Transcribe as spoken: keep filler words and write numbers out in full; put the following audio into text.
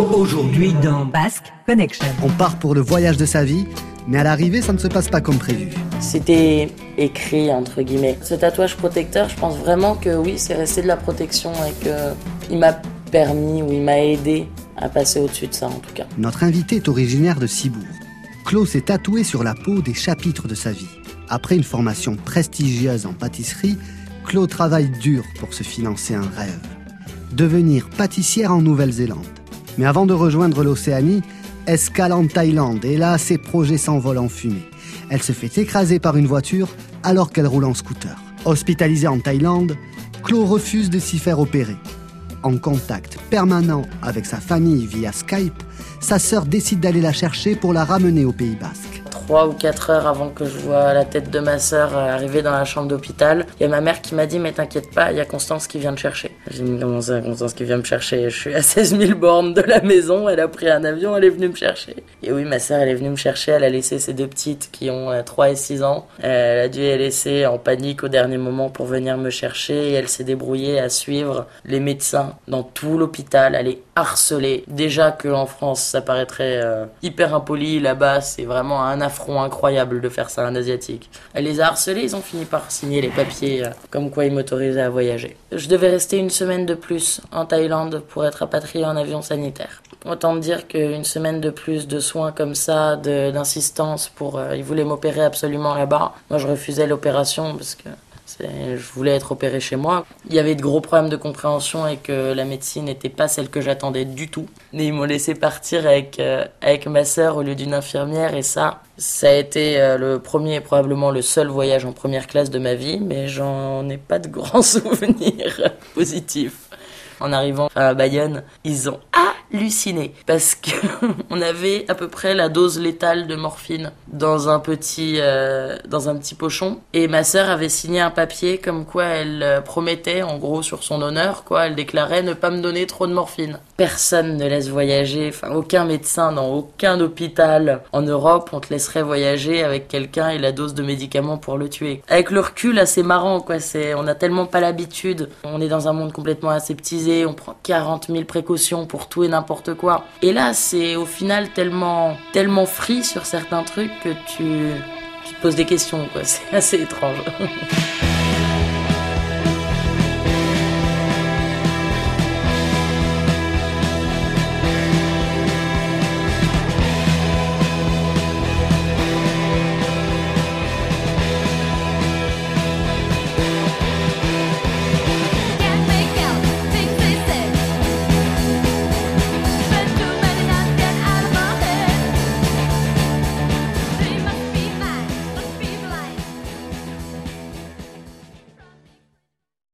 Aujourd'hui dans Basque Connection. On part pour le voyage de sa vie, mais à l'arrivée, ça ne se passe pas comme prévu. C'était écrit, entre guillemets. Ce tatouage protecteur, je pense vraiment que oui, c'est resté de la protection et qu'il m'a permis ou il m'a aidé à passer au-dessus de ça, en tout cas. Notre invité est originaire de Cibourg. Claude s'est tatoué sur la peau des chapitres de sa vie. Après une formation prestigieuse en pâtisserie, Claude travaille dur pour se financer un rêve. Devenir pâtissière en Nouvelle-Zélande. Mais avant de rejoindre l'Océanie, escale en Thaïlande et là, ses projets s'envolent en fumée. Elle se fait écraser par une voiture alors qu'elle roule en scooter. Hospitalisée en Thaïlande, Claude refuse de s'y faire opérer. En contact permanent avec sa famille via Skype, sa sœur décide d'aller la chercher pour la ramener au Pays Basque. Trois ou quatre heures avant que je vois la tête de ma sœur arriver dans la chambre d'hôpital, il y a ma mère qui m'a dit « Mais t'inquiète pas, il y a Constance qui vient te chercher. » J'ai dit « Comment ça, Constance qui vient me chercher? Je suis à seize mille bornes de la maison, elle a pris un avion, elle est venue me chercher. » Et oui, ma sœur, elle est venue me chercher, elle a laissé ses deux petites qui ont trois et six ans. Elle a dû les laisser en panique au dernier moment pour venir me chercher et elle s'est débrouillée à suivre les médecins dans tout l'hôpital, à les harceler. Déjà qu'en France, ça paraîtrait euh, hyper impoli, là-bas, c'est vraiment un affront incroyable de faire ça à un Asiatique. Elle les a harcelés, ils ont fini par signer les papiers euh, comme quoi ils m'autorisaient à voyager. Je devais rester une semaine de plus en Thaïlande pour être rapatriée en avion sanitaire. Autant dire qu'une semaine de plus de soins comme ça, de, d'insistance pour... Euh, ils voulaient m'opérer absolument là-bas. Moi, je refusais l'opération parce que c'est, je voulais être opérée chez moi. Il y avait de gros problèmes de compréhension et que la médecine n'était pas celle que j'attendais du tout. Et ils m'ont laissé partir avec, euh, avec ma sœur au lieu d'une infirmière et ça... Ça a été euh, le premier et probablement le seul voyage en première classe de ma vie, mais j'en ai pas de grands souvenirs positifs. En arrivant à Bayonne, ils ont halluciné parce que on avait à peu près la dose létale de morphine dans un petit euh, dans un petit pochon et ma sœur avait signé un papier comme quoi elle euh, promettait en gros sur son honneur quoi, elle déclarait ne pas me donner trop de morphine. Personne ne laisse voyager, enfin aucun médecin dans aucun hôpital en Europe, on te laisserait voyager avec quelqu'un et la dose de médicaments pour le tuer. Avec le recul, là, c'est marrant quoi, c'est on a tellement pas l'habitude. On est dans un monde complètement aseptisé, on prend quarante mille précautions pour tout et n'importe quoi. Et là, c'est au final tellement tellement free sur certains trucs que tu tu te poses des questions quoi, c'est assez étrange.